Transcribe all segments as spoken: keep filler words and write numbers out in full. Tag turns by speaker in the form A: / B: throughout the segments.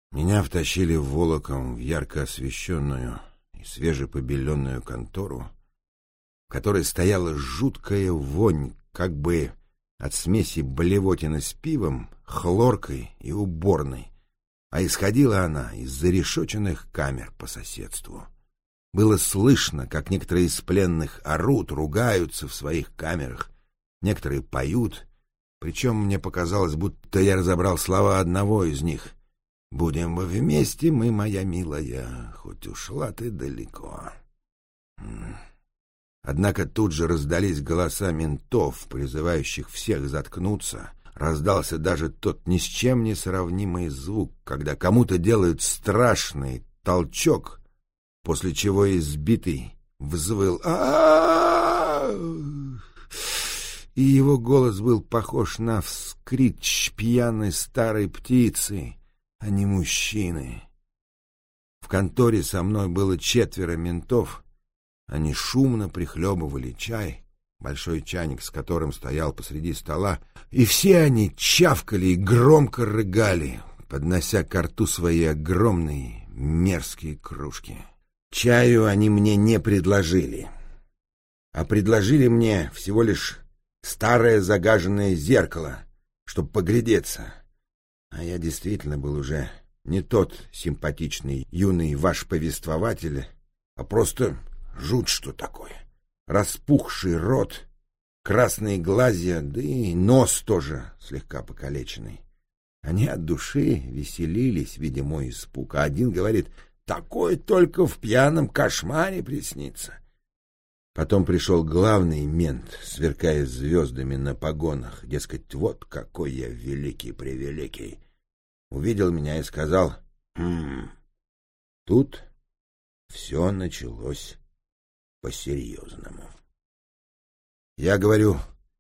A: Меня втащили волоком в ярко освещенную и свежепобеленную контору, в которой стояла жуткая вонь, как бы от смеси блевотины с пивом, хлоркой и уборной, а исходила она из зарешоченных камер по соседству. Было слышно, как некоторые из пленных орут, ругаются в своих камерах, некоторые поют, причем мне показалось, будто я разобрал слова одного из них: «Будем мы вместе, мы, моя милая, хоть ушла ты далеко». Однако тут же раздались голоса ментов, призывающих всех заткнуться. Раздался даже тот ни с чем не сравнимый звук, когда кому-то делают страшный толчок, после чего избитый взвыл а и его голос был похож на вскрик пьяной старой птицы, а не мужчины. В конторе со мной было четверо ментов. Они шумно прихлебывали чай, большой чайник с которым стоял посреди стола, и все они чавкали и громко рыгали, поднося ко рту свои огромные мерзкие кружки. Чаю они мне не предложили, а предложили мне всего лишь старое загаженное зеркало, чтобы поглядеться. А я действительно был уже не тот симпатичный юный ваш повествователь, а просто жуть что такое. Распухший рот, красные глазья, да и нос тоже слегка покалеченный. Они от души веселились, видя мой испуг, а один говорит: «Такое только в пьяном кошмаре приснится». Потом пришел главный мент, сверкая звездами на погонах, дескать, вот какой я великий-превеликий. Увидел меня и сказал: «Хм, тут все началось по-серьезному». Я говорю: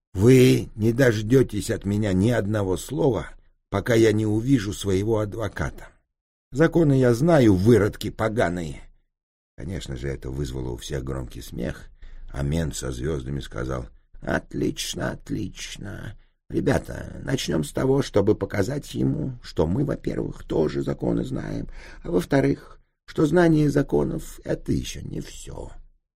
A: «Вы не дождетесь от меня ни одного слова, пока я не увижу своего адвоката. Законы я знаю, выродки поганые». Конечно же, это вызвало у всех громкий смех, а мент со звездами сказал: «Отлично, отлично. Ребята, начнем с того, чтобы показать ему, что мы, во-первых, тоже законы знаем, а во-вторых, что знание законов — это еще не все».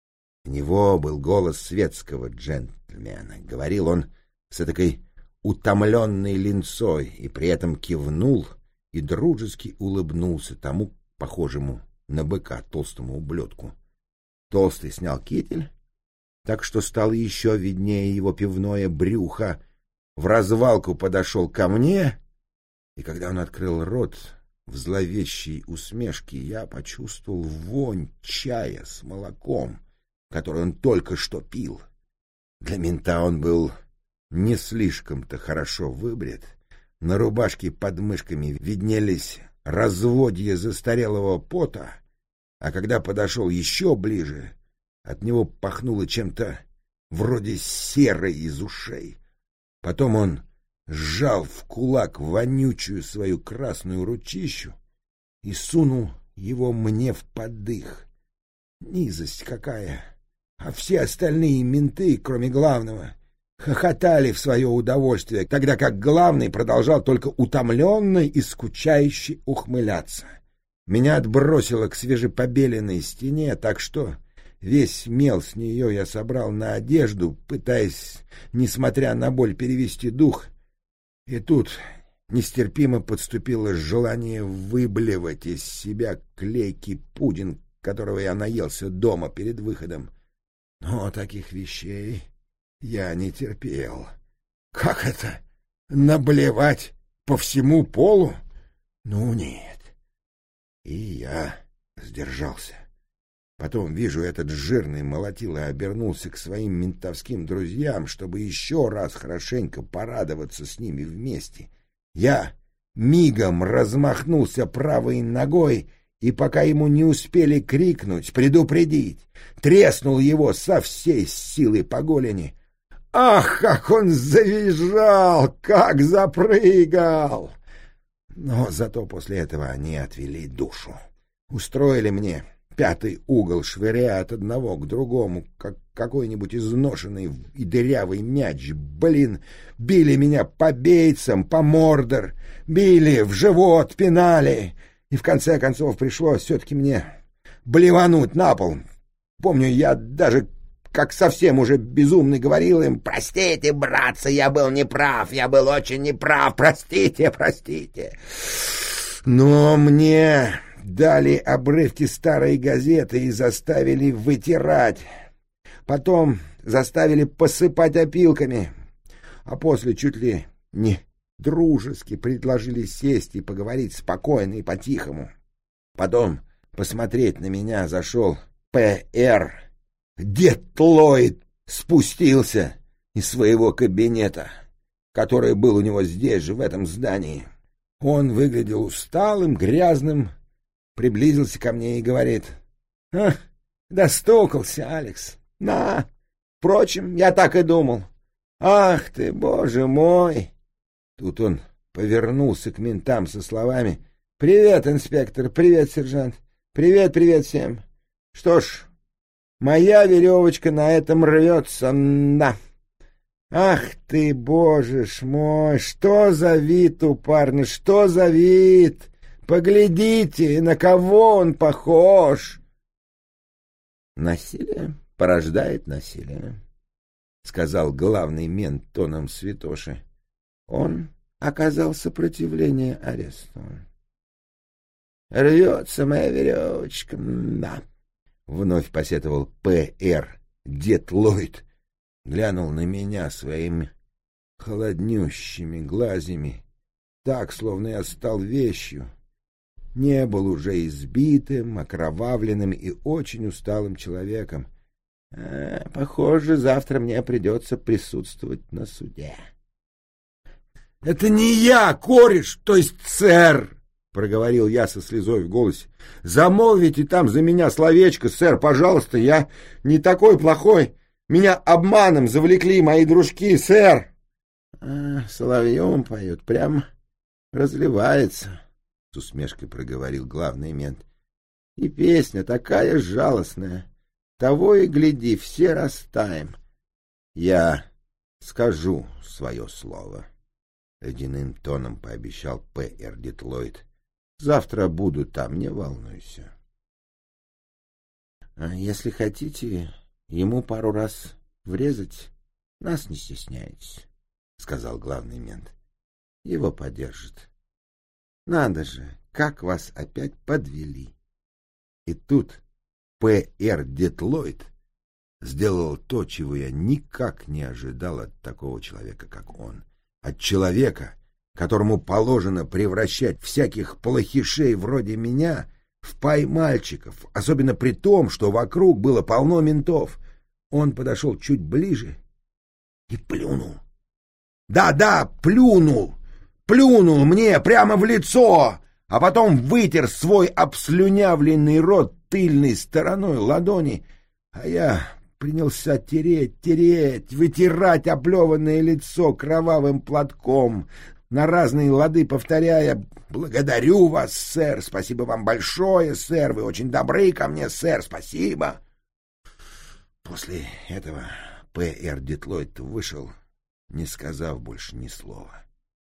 A: У него был голос светского джентльмена. Говорил он с этакой утомленной линцой и при этом кивнул и дружески улыбнулся тому, похожему на быка, толстому ублюдку. Толстый снял китель, так что стало еще виднее его пивное брюхо, в развалку подошел ко мне, и когда он открыл рот в зловещей усмешке, я почувствовал вонь чая с молоком, который он только что пил. Для мента он был не слишком-то хорошо выбрит, на рубашке под мышками виднелись разводья застарелого пота, а когда подошел еще ближе, от него пахнуло чем-то вроде серы из ушей. Потом он сжал в кулак вонючую свою красную ручищу и сунул его мне в подых. Низость какая! А все остальные менты, кроме главного, хохотали в свое удовольствие, тогда как главный продолжал только утомленно и скучающе ухмыляться. Меня отбросило к свежепобеленной стене, так что весь мел с нее я собрал на одежду, пытаясь, несмотря на боль, перевести дух. И тут нестерпимо подступило желание выблевать из себя клейкий пудинг, которого я наелся дома перед выходом. Но таких вещей я не терпел. Как это? Наблевать по всему полу? Ну, нет. И я сдержался. Потом вижу, этот жирный молотило обернулся к своим ментовским друзьям, чтобы еще раз хорошенько порадоваться с ними вместе. Я мигом размахнулся правой ногой, и пока ему не успели крикнуть, предупредить, треснул его со всей силы по голени. Ах, как он завизжал, как запрыгал! Но зато после этого они отвели душу. Устроили мне пятый угол, швыряя от одного к другому, как какой-нибудь изношенный и дырявый мяч. Блин, били меня по бейцам, по мордор, били в живот, пинали. И в конце концов пришлось все-таки мне блевануть на пол. Помню, я даже как совсем уже безумный говорил им: «Простите, братцы, я был неправ, я был очень неправ, простите, простите». Но мне дали обрывки старой газеты и заставили вытирать. Потом заставили посыпать опилками, а после чуть ли не дружески предложили сесть и поговорить спокойно и по-тихому. Потом посмотреть на меня зашел П Р Детлойд, спустился из своего кабинета, который был у него здесь же, в этом здании. Он выглядел усталым, грязным, приблизился ко мне и говорит: «А, достукался, Алекс. На, впрочем, я так и думал. Ах ты, боже мой!» Тут он повернулся к ментам со словами: «Привет, инспектор, привет, сержант, привет, привет всем. Что ж, моя веревочка на этом рвется, на. Ах ты, боже ж мой, что за вид у парня, что за вид! Поглядите, на кого он похож!» «Насилие порождает насилие», — сказал главный мент тоном святоши. Он оказал сопротивление аресту. «Рвется моя веревочка, да», — вновь посетовал П Р Детлойд, глянул на меня своими холоднющими глазями, так, словно я стал вещью, не был уже избитым, окровавленным и очень усталым человеком. А, похоже, завтра мне придется присутствовать на суде. — Это не я, кореш, то есть сэр, — проговорил я со слезой в голосе. — Замолвите там за меня словечко, сэр, пожалуйста, я не такой плохой. Меня обманом завлекли мои дружки, сэр. А, соловьем поют, прям разливается, — с усмешкой проговорил главный мент. И песня такая жалостная. Того и гляди, все растаем. Я скажу свое слово, — ледяным тоном пообещал П Р Детлойд. Завтра буду там, не волнуйся. А если хотите ему пару раз врезать, нас не стесняйтесь, — сказал главный мент. Его поддержит. Надо же, как вас опять подвели. И тут П Р Детлойд сделал то, чего я никак не ожидал от такого человека, как он. От человека, которому положено превращать всяких плохишей вроде меня в пай-мальчиков, особенно при том, что вокруг было полно ментов. Он подошел чуть ближе и плюнул. Да-да, плюнул! Плюнул мне прямо в лицо, а потом вытер свой обслюнявленный рот тыльной стороной ладони, а я принялся тереть, тереть, вытирать облеванное лицо кровавым платком, на разные лады повторяя: «Благодарю вас, сэр, спасибо вам большое, сэр, вы очень добры ко мне, сэр, спасибо». После этого П Р Детлойд вышел, не сказав больше ни слова.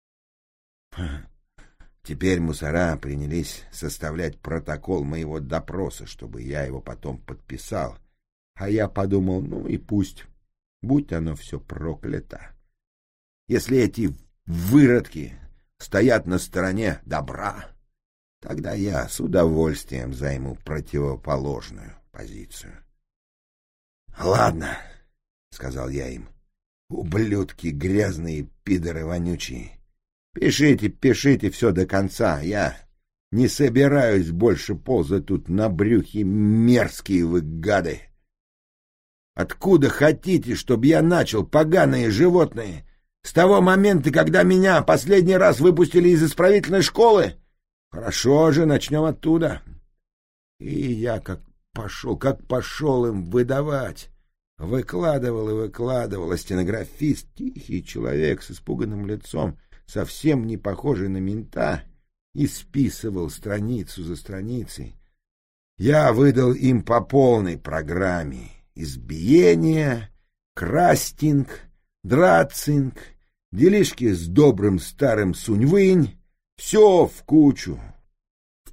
A: Теперь мусора принялись составлять протокол моего допроса, чтобы я его потом подписал. А я подумал, ну и пусть, будь оно все проклято. Если эти выродки стоят на стороне добра, тогда я с удовольствием займу противоположную позицию. — Ладно, — сказал я им, — ублюдки грязные, пидоры вонючие. Пишите, пишите все до конца. Я не собираюсь больше ползать тут на брюхе, мерзкие вы гады. Откуда хотите, чтобы я начал, поганые животные? С того момента, когда меня последний раз выпустили из исправительной школы? Хорошо же, начнем оттуда. И я как пошел, как пошел им выдавать. Выкладывал и выкладывал, а стенографист, тихий человек с испуганным лицом, совсем не похожий на мента, исписывал страницу за страницей. Я выдал им по полной программе: избиение, крастинг, драцинг, делишки с добрым старым Суньвынь, все в кучу. В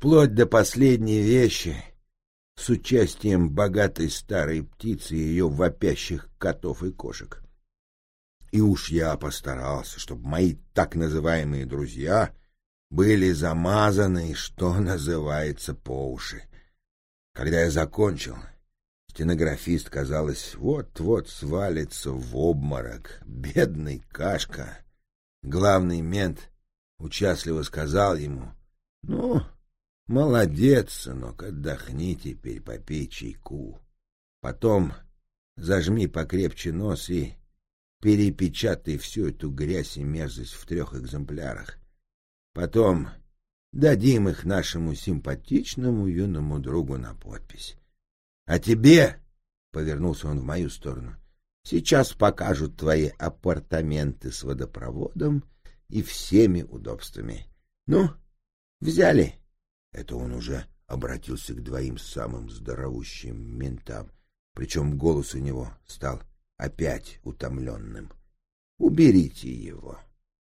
A: вплоть до последней вещи, с участием богатой старой птицы и ее вопящих котов и кошек. И уж я постарался, чтобы мои так называемые друзья были замазаны, что называется, по уши. Когда я закончил, стенографист, казалось, вот-вот свалится в обморок. Бедный Кашка. Главный мент участливо сказал ему: «Ну, молодец, сынок, отдохни теперь, попей чайку. Потом зажми покрепче нос и перепечатай всю эту грязь и мерзость в трех экземплярах. Потом дадим их нашему симпатичному юному другу на подпись. А тебе, — повернулся он в мою сторону, — сейчас покажут твои апартаменты с водопроводом и всеми удобствами. Ну, взяли?» Это он уже обратился к двоим самым здоровущим ментам, причем голос у него стал опять утомленным. «Уберите его».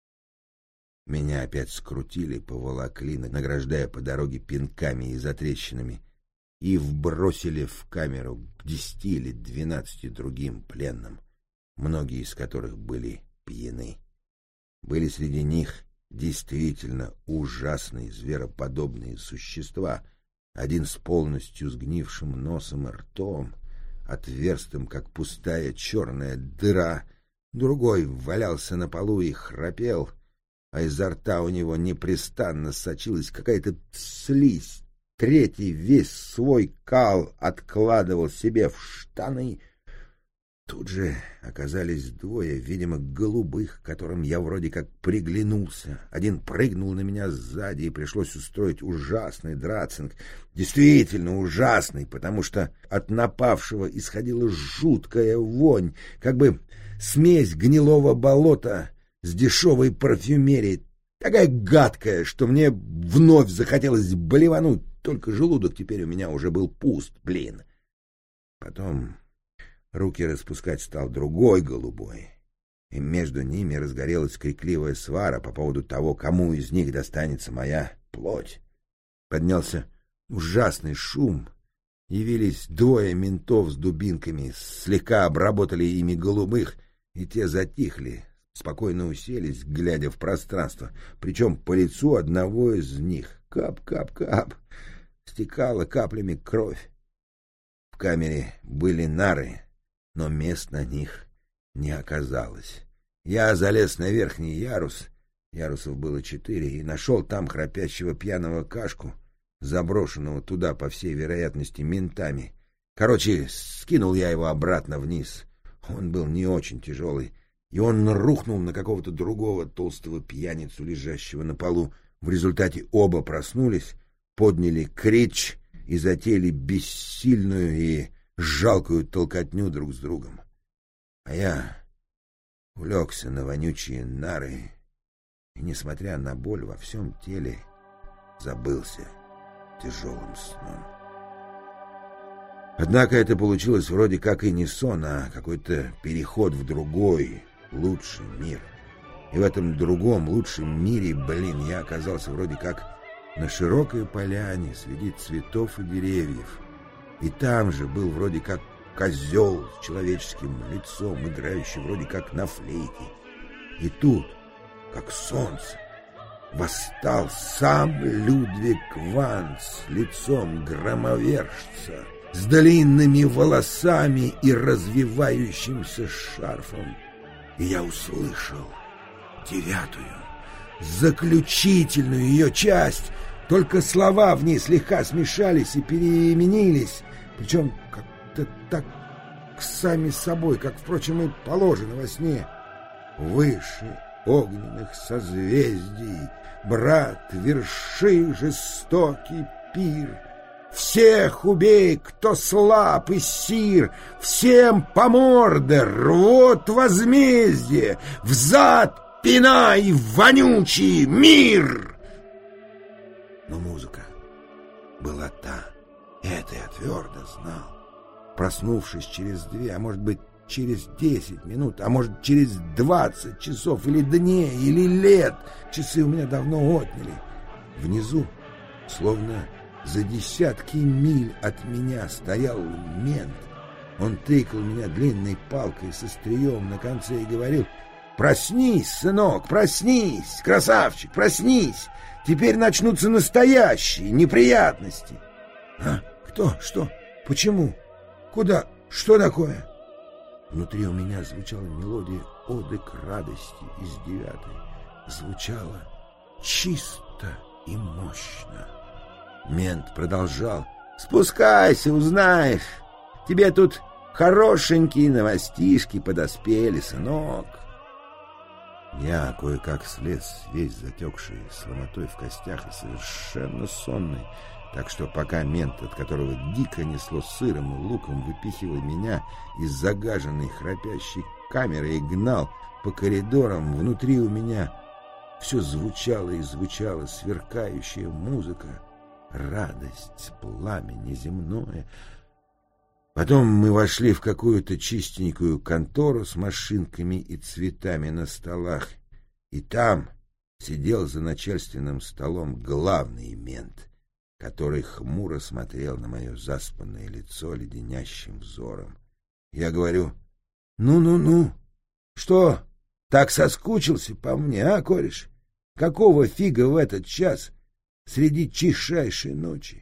A: Меня опять скрутили, поволокли, награждая по дороге пинками и затрещинами, и вбросили в камеру к десяти или двенадцати другим пленным, многие из которых были пьяны. Были среди них действительно ужасные звероподобные существа, один с полностью сгнившим носом и ртом, отверстым, как пустая черная дыра, другой валялся на полу и храпел, а изо рта у него непрестанно сочилась какая-то слизь. Третий весь свой кал откладывал себе в штаны. Тут же оказались двое, видимо, голубых, которым я вроде как приглянулся. Один прыгнул на меня сзади, и пришлось устроить ужасный драцинг. Действительно ужасный, потому что от напавшего исходила жуткая вонь, как бы смесь гнилого болота с дешевой парфюмерией, такая гадкая, что мне вновь захотелось блевануть, только желудок теперь у меня уже был пуст, блин. Потом руки распускать стал другой голубой, и между ними разгорелась крикливая свара по поводу того, кому из них достанется моя плоть. Поднялся ужасный шум, явились двое ментов с дубинками, слегка обработали ими голубых, и те затихли, спокойно уселись, глядя в пространство, причем по лицу одного из них кап-кап-кап стекала каплями кровь. В камере были нары, но мест на них не оказалось. Я залез на верхний ярус, ярусов было четыре, и нашел там храпящего пьяного Кашку, заброшенного туда, по всей вероятности, ментами. Короче, скинул я его обратно вниз. Он был не очень тяжелый, и он рухнул на какого-то другого толстого пьяницу, лежащего на полу. В результате оба проснулись, подняли крич и затеяли бессильную и жалкую толкотню друг с другом. А я улегся на вонючие нары и, несмотря на боль во всем теле, забылся тяжелым сном. Однако это получилось вроде как и не сон, а какой-то переход в другой, лучший мир. И в этом другом, лучшем мире, блин, я оказался вроде как на широкой поляне среди цветов и деревьев. И там же был вроде как козел с человеческим лицом, играющий вроде как на флейте. И тут, как солнце, восстал сам Людвиг Ван с лицом громовержца, с длинными волосами и развивающимся шарфом. И я услышал девятую, заключительную ее часть, только слова в ней слегка смешались и переменились, причем как-то так сами собой, как, впрочем, и положено во сне. Выше огненных созвездий, брат, верши жестокий пир. Всех убей, кто слаб и сир, всем по морде рвут возмездие, взад пинай вонючий мир. Но музыка была та, это я твердо знал. Проснувшись через две, а может быть через десять минут, а может через двадцать часов или дней, или лет, часы у меня давно отняли, внизу Словно за десятки миль от меня стоял мент. Он тыкал меня длинной палкой со стрием на конце и говорил: «Проснись, сынок, проснись, красавчик, проснись! Теперь начнутся настоящие неприятности!» «А? Кто? Что? Почему? Куда? Что такое?» Внутри у меня звучала мелодия оды к радости из девятой. Звучала чисто и мощно. Мент продолжал: «Спускайся, узнаешь. Тебе тут хорошенькие новостишки подоспели, сынок». Я кое-как слез, весь затекший, с ломотой в костях и совершенно сонный, так что пока мент, от которого дико несло сыром и луком, выпихивал меня из загаженной храпящей камеры и гнал по коридорам, внутри у меня все звучало и звучала сверкающая музыка, радость, пламя неземное. Потом мы вошли в какую-то чистенькую контору с машинками и цветами на столах, и там сидел за начальственным столом главный мент, который хмуро смотрел на мое заспанное лицо леденящим взором. Я говорю: «Ну-ну-ну, что, так соскучился по мне, а, кореш? Какого фига в этот час среди тишайшей ночи?»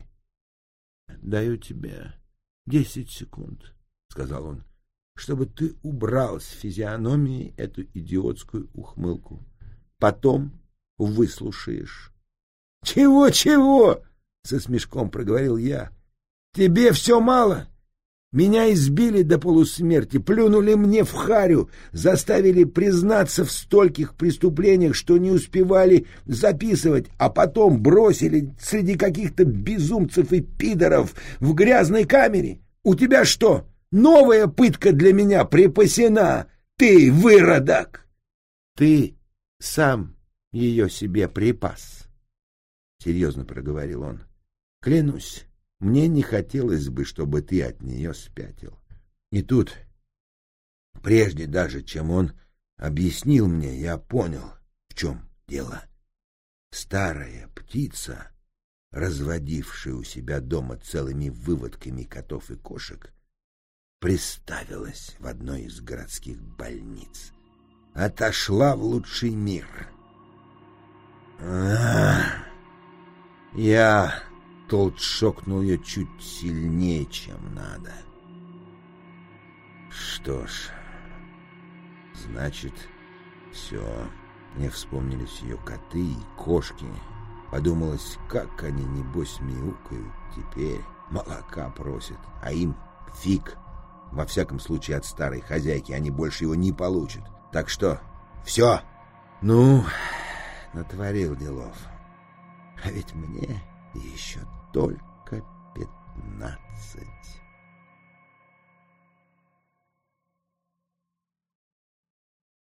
A: «Даю тебе десять секунд», — сказал он, — «чтобы ты убрал с физиономии эту идиотскую ухмылку. Потом выслушаешь». «Чего-чего?» — со смешком проговорил я. «Тебе все мало? Меня избили до полусмерти, плюнули мне в харю, заставили признаться в стольких преступлениях, что не успевали записывать, а потом бросили среди каких-то безумцев и пидоров в грязной камере. У тебя что, новая пытка для меня припасена? Ты выродок!» «Ты сам ее себе припас», — серьезно проговорил он. «Клянусь, мне не хотелось бы, чтобы ты от нее спятил». И тут, прежде даже, чем он объяснил мне, я понял, в чем дело. Старая птица, разводившая у себя дома целыми выводками котов и кошек, приставилась в одной из городских больниц. Отошла в лучший мир. А-а-а! Я... Толт шокнул ее чуть сильнее, чем надо. Что ж, значит, все. Мне вспомнились ее коты и кошки. Подумалось, как они, небось, мяукают теперь. Молока просят, а им фиг. Во всяком случае, от старой хозяйки они больше его не получат. Так что, все. Ну, натворил делов. А ведь мне еще только пятнадцать.